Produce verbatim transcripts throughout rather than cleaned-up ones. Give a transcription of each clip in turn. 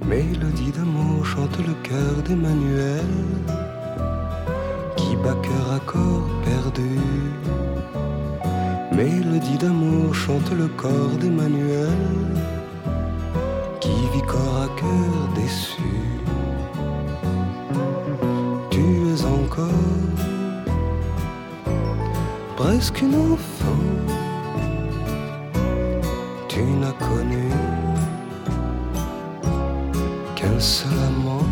Mélodie d'amour chante le cœur d'Emmanuel qui bat cœur à corps perdu. Mélodie d'amour chante le corps d'Emmanuel qui vit corps à cœur déçu. Tu es encore presque une enfant, tu n'as connu qu'un seul amant.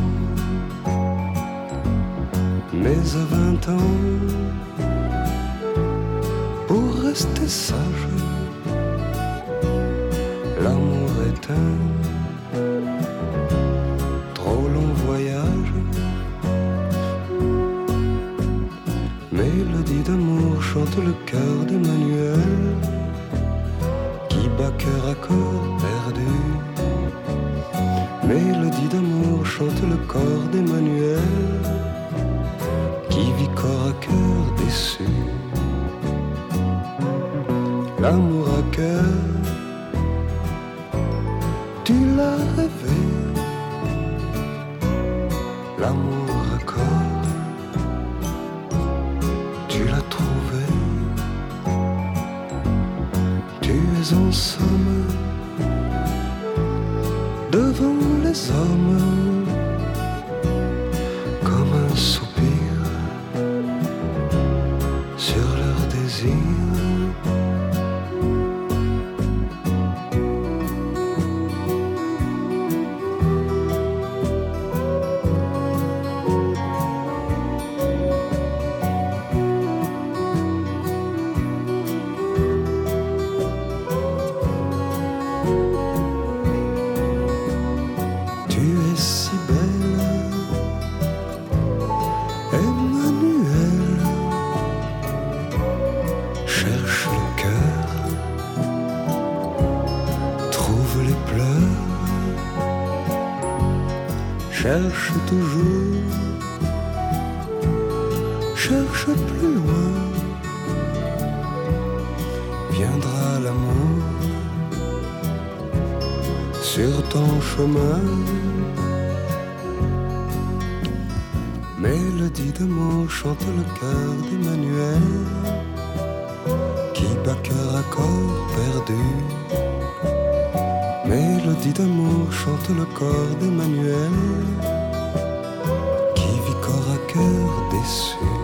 Mais à vingt ans, pour rester sage, l'amour est un trop long voyage. Mélodie d'amour chante le cœur d'Emmanuel qui bat cœur à corps perdu. Mélodie d'amour chante le corps d'Emmanuel qui vit corps à cœur déçu. L'amour à cœur, tu l'as rêvé. L'amour à corps, tu l'as trouvé. Tu es en somme devant les hommes comme un soupir sur leur désir. Cherche toujours, cherche plus loin, viendra l'amour sur ton chemin. Mélodie d'amour chante le cœur d'Emmanuel qui bat cœur à corps perdu. Mélodie d'amour chante le corps d'Emmanuel qui vit corps à cœur déçu.